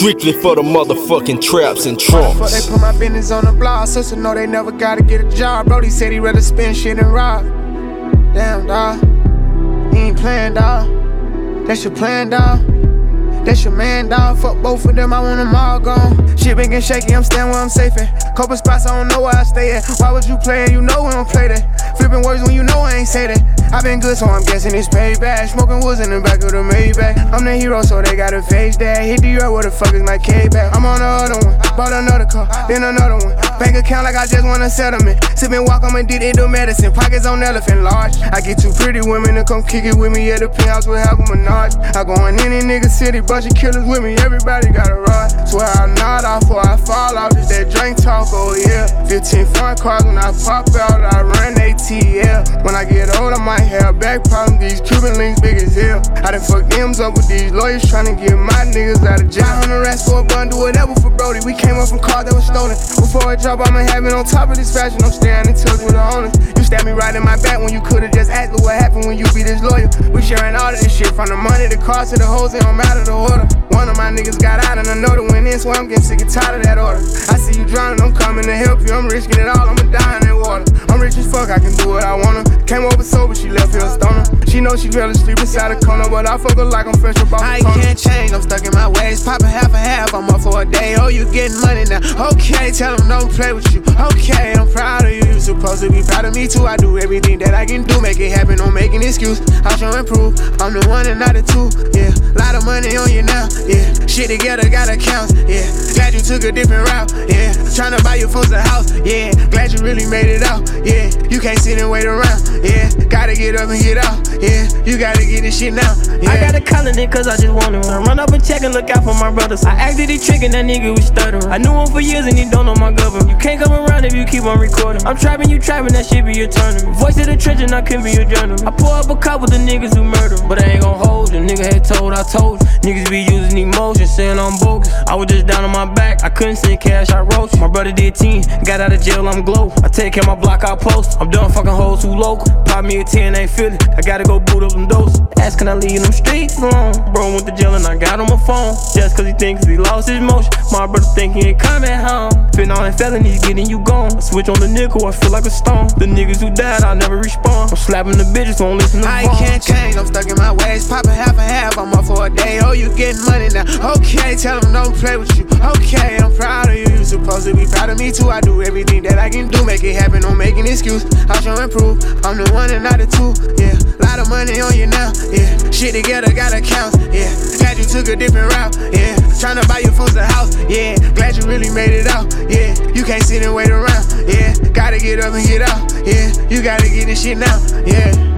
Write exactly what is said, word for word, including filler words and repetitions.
Strictly for the motherfucking traps and trunks. Fuck, they put my business on the blog. Sister know they never gotta get a job. Brody said he rather spend shit and rob. Damn, dawg. He ain't playing, dawg. That's your plan, dawg. That's your man, dawg. Fuck both of them, I want them all gone. Shit been getting shaky, I'm staying where I'm safe at. Couple spots, I don't know where I stay at. Why would you play and you know we don't play that? Flipping words when you know I ain't say that. I been good, so I'm guessing it's payback. Smoking woods in the back of the Maybach. I'm the hero, so they gotta face that. Hit the earth, where the fuck is my K-back? I'm on the other one, bought another car, then another one. Bank account like I just want a settlement. Sippin' walk, I'm addicted to medicine. Pockets on elephant large. I get two pretty women to come kick it with me at the penthouse with half a menage. I go in any nigga city, bunch of killers with me. Everybody got a rod. Swear I'm not off or I fall off. Just that drink talk, oh yeah. fifteen foreign cars when I pop out, I run A T L. When I get old, I might have back problems. These Cuban links big as hell. I done fucked M's up with these lawyers trying to get my niggas out of jail. five hundred rats for a bundle, whatever for Brody. We came up from cars that was stolen. Before I drop, I'ma have it on top of this fashion. I'm staying in touch with the owners. You stabbed me right in my back when you could've just asked me what happened when you be this loyal. We sharing all of this shit, from the money, the cars to the hoes, it don't matter the order. One of my niggas got out and another went in, so I'm getting sick and tired of that order. I see you drowning, I'm coming to help you. I'm risking it all, I'ma die in that water. I'm rich as fuck, I can do what I wanna. Came over sober, she left here a stoner. She know she fell asleep beside a corner, but I fuck her like I'm fresh up off the corner. I can't change, I'm stuck in my ways. Poppin' half and half, I'm up for a day. Oh, you getting money now? Okay, tell them don't play with you. Okay, I'm proud of you. You supposed to be proud of me too. I do everything that I can do, make it happen, don't make an excuse. I'll show and prove, I'm the one and not the two. Yeah, lot of money on you now. Yeah, shit together got accounts. Yeah, glad you took a different route. Yeah, tryna buy your folks a house. Yeah, glad you really made it out. Yeah, you can't sit and wait around. Yeah, gotta get up and get out. Yeah, you gotta get this shit now. Yeah. I got a calling it cause I just want to run up and check and look out for my brothers. I acted he trickin', that nigga was stuttering. I knew him for years and he don't know my government. You can't come around if you keep on recording. I'm trapping, you trapping, that shit be your tournament. Voice of the trench and I could be your journal. I pull up a couple of the niggas who murder, but I ain't gon' hold you. Nigga had told, I told you. Niggas be using emotion, saying I'm bogus. I was just down on my back, I couldn't send cash, I wrote you. My brother did ten, got out of jail, I'm glow. I take care of my block, I post. I'm done fucking hoes who local. Pop me a ten, ain't feel it. I gotta go boot up them doses. Ask can I leave them streets alone? Bro went to jail and I got on my phone. Just cause he thinks he lost his motion. My brother think he ain't coming home. Fitting all them felonies, getting you gone. I switch on the nickel, I feel like a stone. The niggas who died, I never respond. I'm slapping the bitches, won't listen to I can't change, I'm stuck in my ways. Poppin' half and half, I'm up for a day. Oh, you getting money now? Okay, tell them don't play with you. Okay, I'm proud of you. You supposed to be proud of me too. I do everything that I can do, make it happen, don't make an excuse. I'll show and prove, I'm the one and not the two. Yeah, lot of money on you now. Yeah, shit together got accounts. Yeah, glad you took a different route. Yeah, tryna buy your folks a house. Yeah, glad you really made it out. Yeah, you can't sit and wait around. Yeah, gotta get up and get out. Yeah, you gotta get this shit now. Yeah.